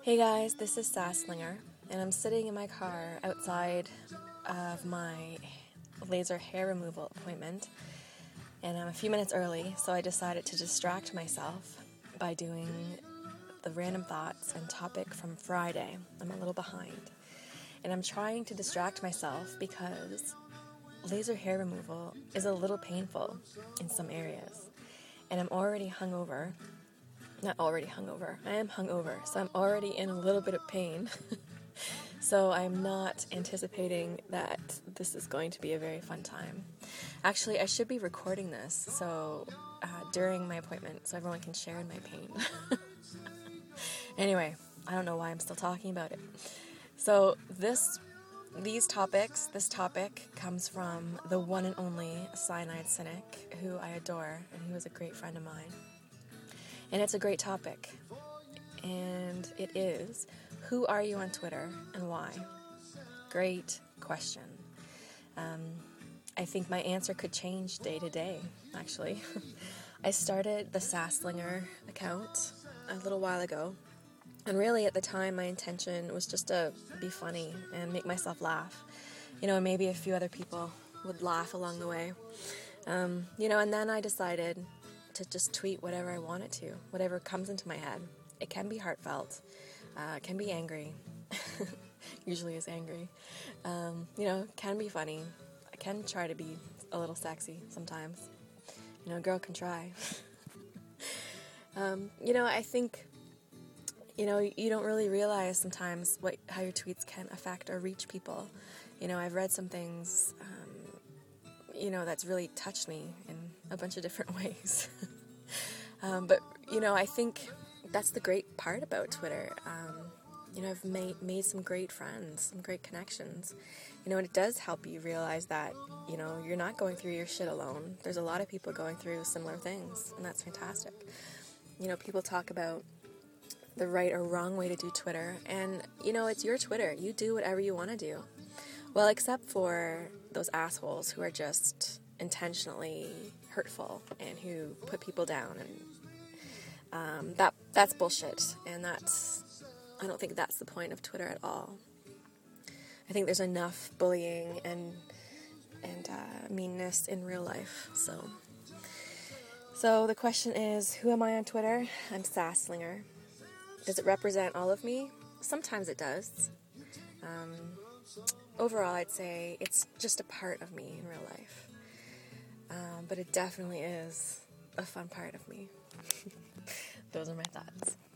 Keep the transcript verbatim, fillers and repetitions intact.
Hey guys, this is Sasslinger, and I'm sitting in my car outside of my laser hair removal appointment, and I'm a few minutes early, so I decided to distract myself by doing the random thoughts and topic from Friday. I'm a little behind, and I'm trying to distract myself because laser hair removal is a little painful in some areas, and I'm already hungover. Not already hungover. I am hungover, so I'm already in a little bit of pain. So I'm not anticipating that this is going to be a very fun time. Actually, I should be recording this so uh, during my appointment, so everyone can share in my pain. Anyway, I don't know why I'm still talking about it. So this, these topics, this topic comes from the one and only Cyanide Cynic, who I adore and who is a great friend of mine. And it's a great topic, and it is, who are you on Twitter and why? Great question. Um, I think my answer could change day to day, actually. I started the Sasslinger account a little while ago, and really at the time my intention was just to be funny and make myself laugh. You know, maybe a few other people would laugh along the way. Um, you know, and then I decided to just tweet whatever I wanted to, whatever comes into my head. It can be heartfelt, uh, it can be angry, usually is angry, um, you know, it can be funny, I can try to be a little sexy sometimes, you know, a girl can try. um, you know, I think, you know, you don't really realize sometimes what how your tweets can affect or reach people. You know, I've read some things, um, you know, that's really touched me in a bunch of different ways. um, but, you know, I think that's the great part about Twitter. Um, you know, I've made, made some great friends, some great connections. You know, and it does help you realize that, you know, you're not going through your shit alone. There's a lot of people going through similar things, and that's fantastic. You know, people talk about the right or wrong way to do Twitter, and, you know, it's your Twitter. You do whatever you want to do. Well, except for those assholes who are just intentionally hurtful and who put people down, and um, that that's bullshit, and that's, I don't think that's the point of Twitter at all. I think there's enough bullying and and uh, meanness in real life, so so the question is, who am I on Twitter? I'm Sasslinger. Does it represent all of me? Sometimes it does. Um, overall, I'd say it's just a part of me in real life. Um, but it definitely is a fun part of me. Those are my thoughts.